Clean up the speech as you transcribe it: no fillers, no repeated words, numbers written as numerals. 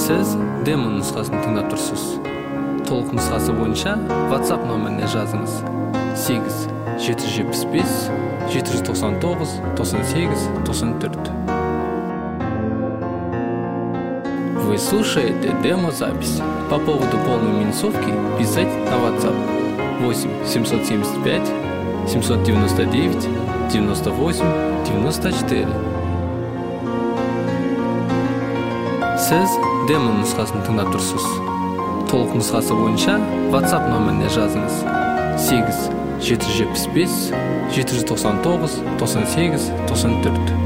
Сіз демо нұсқасын тыңдап тұрсыз. Толық нұсқасы бойынша WhatsApp нөміріне жазыңыз. 8-775-799-98-94. Вы слушаете демо-запись. По поводу полной минусовки писать на WhatsApp 8-775-799-98-94. Сіз демо нұсқасын тыңдап тұрсыз. Толық нұсқасы бойынша WhatsApp нөміріне жазыңыз. 8-775-799-98-94.